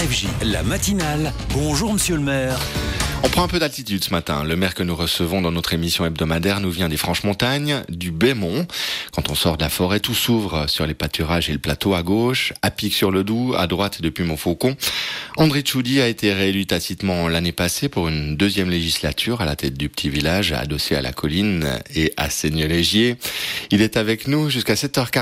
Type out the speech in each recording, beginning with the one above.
RFJ, la matinale. Bonjour monsieur le maire. On prend un peu d'altitude ce matin. Le maire que nous recevons dans notre émission hebdomadaire nous vient des Franches-Montagnes, du Bémont. Quand on sort de la forêt, tout s'ouvre sur les pâturages et le plateau à gauche, à Pic-sur-le-Doubs, à droite depuis Montfaucon. André Tchoudi a été réélu tacitement l'année passée pour une deuxième législature à la tête du petit village adossé à la colline et à Seignelay-Gier. Il est avec nous jusqu'à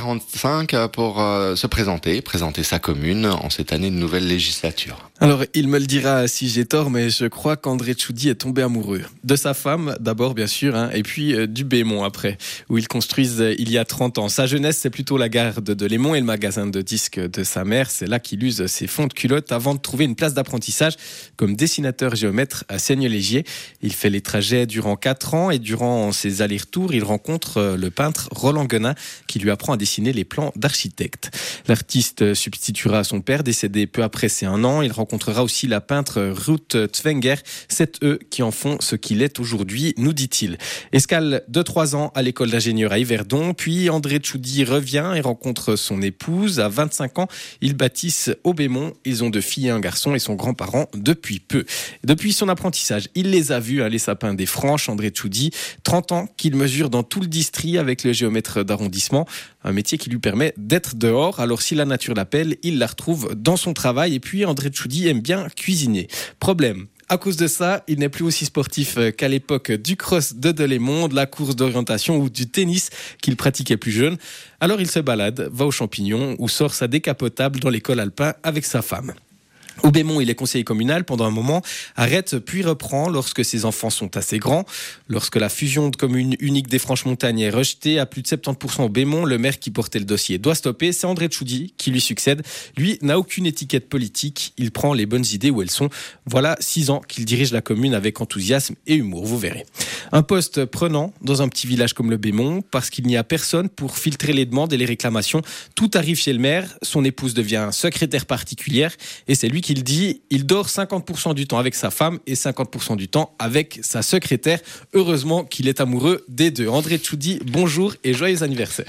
7h45 pour se présenter sa commune en cette année de nouvelle législature. Alors, il me le dira si j'ai tort, mais je crois qu'André Tchoudi est tombé amoureux. De sa femme, d'abord, bien sûr, et puis du Bémont après, où ils construisent il y a 30 ans. Sa jeunesse, c'est plutôt la gare de Lémont et le magasin de disques de sa mère. C'est là qu'il use ses fonds de culotte avant de trouver une place d'apprentissage comme dessinateur géomètre à Seignelay-Gier. Il fait les trajets durant 4 ans et durant ses allers-retours, il rencontre le peintre Roland Guenin qui lui apprend à dessiner les plans d'architecte. L'artiste substituera à son père, décédé peu après ses 1 an. Il rencontrera aussi la peintre Ruth Zwenger. C'est eux qui en font ce qu'il est aujourd'hui, nous dit-il. Escale de 3 ans à l'école d'ingénieur à Yverdon, puis André Tchoudi revient et rencontre son épouse. À 25 ans, ils bâtissent au Bémont. Ils ont 2 filles et un garçon et sont grands-parents depuis peu. Depuis son apprentissage, il les a vus, les sapins des Franches, André Tchoudi. 30 ans qu'il mesure dans tout le district avec le géomètre d'arrondissement. Un métier qui lui permet d'être dehors. Alors si la nature l'appelle, il la retrouve dans son travail. Et puis André Tchoudi aime bien cuisiner. Problème. À cause de ça, il n'est plus aussi sportif qu'à l'époque du cross de Delémont, de la course d'orientation ou du tennis qu'il pratiquait plus jeune. Alors il se balade, va aux champignons ou sort sa décapotable dans l'école alpin avec sa femme. Au Bémont, il est conseiller communal pendant un moment, arrête puis reprend lorsque ses enfants sont assez grands. Lorsque la fusion de commune unique des Franches-Montagnes est rejetée à plus de 70% au Bémont, le maire qui portait le dossier doit stopper. C'est André Tchoudi qui lui succède. Lui n'a aucune étiquette politique. Il prend les bonnes idées où elles sont. Voilà 6 ans qu'il dirige la commune avec enthousiasme et humour, vous verrez. Un poste prenant dans un petit village comme le Bémont parce qu'il n'y a personne pour filtrer les demandes et les réclamations. Tout arrive chez le maire. Son épouse devient secrétaire particulière et c'est lui qui il dit, il dort 50% du temps avec sa femme et 50% du temps avec sa secrétaire. Heureusement qu'il est amoureux des deux. André Tchoudi, bonjour et joyeux anniversaire.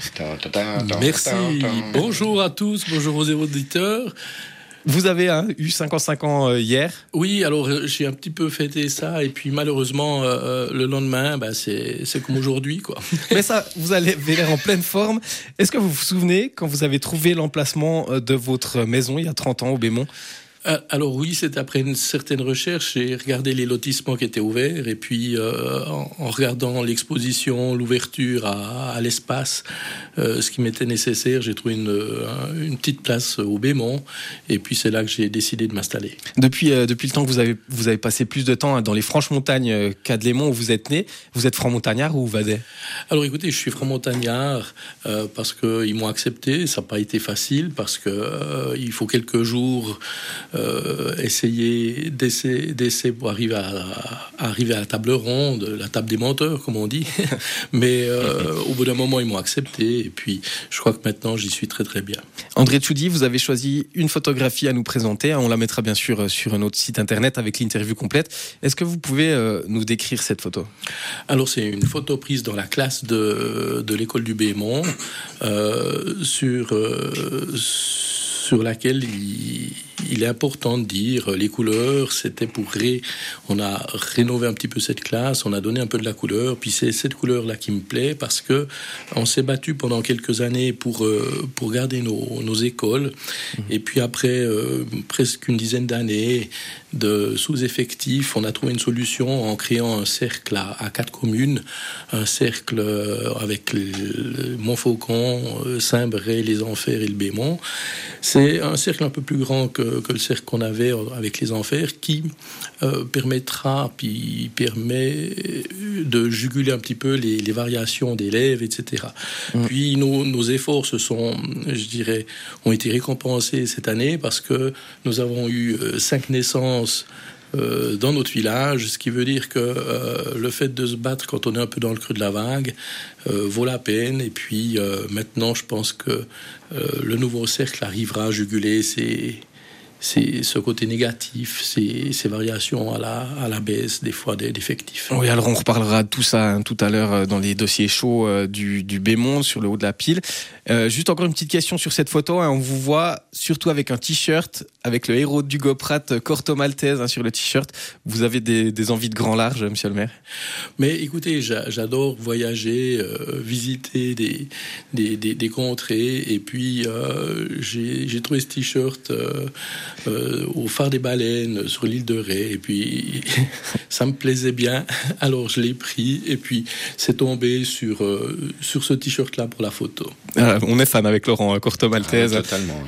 Merci, bonjour à tous, bonjour aux auditeurs. Vous avez eu 55 ans hier. Oui, alors j'ai un petit peu fêté ça et puis malheureusement le lendemain, c'est comme aujourd'hui, quoi. Mais ça, vous avez l'air en pleine forme. Est-ce que vous vous souvenez quand vous avez trouvé l'emplacement de votre maison il y a 30 ans au Bémont ? Alors oui, c'est après une certaine recherche. J'ai regardé les lotissements qui étaient ouverts et puis en regardant l'exposition, l'ouverture à l'espace, ce qui m'était nécessaire, j'ai trouvé une petite place au Bémont et puis c'est là que j'ai décidé de m'installer. Depuis le temps que vous avez passé plus de temps dans les Franches-Montagnes qu'à Delémont où vous êtes né, vous êtes franc-montagnard ou vadais ? Alors écoutez, je suis franc-montagnard parce qu'ils m'ont accepté. Ça n'a pas été facile parce que il faut quelques jours essayer d'essayer pour arriver à la table ronde, la table des menteurs, comme on dit. Mais au bout d'un moment, ils m'ont accepté. Et puis, je crois que maintenant, j'y suis très, très bien. André Tchoudi, vous avez choisi une photographie à nous présenter. On la mettra bien sûr sur notre site internet avec l'interview complète. Est-ce que vous pouvez nous décrire cette photo ? Alors, c'est une photo prise dans la classe de l'école du Bémont, sur laquelle il est important de dire les couleurs, c'était on a rénové un petit peu cette classe, on a donné un peu de la couleur, puis c'est cette couleur-là qui me plaît parce que on s'est battu pendant quelques années pour garder nos écoles, et puis après presque une dizaine d'années de sous-effectifs, on a trouvé une solution en créant un cercle à 4 communes, un cercle avec Montfaucon, Saint-Bray, les Enfers et le Bémont. C'est un cercle un peu plus grand que le cercle qu'on avait avec les Enfers qui permet de juguler un petit peu les variations d'élèves, etc. Puis nos efforts ont été récompensés cette année parce que nous avons eu 5 naissances dans notre village, ce qui veut dire que le fait de se battre quand on est un peu dans le creux de la vague vaut la peine. Et puis maintenant, je pense que le nouveau cercle arrivera à juguler ce côté négatif, ces variations à la baisse, des fois d'effectifs. Oui, alors on reparlera de tout ça tout à l'heure dans les dossiers chauds du Bémont sur le haut de la pile. Juste encore une petite question sur cette photo. On vous voit surtout avec un t-shirt avec le héros du Goprat, Corto Maltese, sur le t-shirt. Vous avez des envies de grand large, monsieur le maire? Mais écoutez, j'adore voyager, visiter des contrées, et puis j'ai trouvé ce t-shirt au phare des baleines sur l'île de Ré, et puis ça me plaisait bien, alors je l'ai pris, et puis c'est tombé sur ce t-shirt là pour la photo. On est fan avec Laurent, Corto Maltese. Totalement.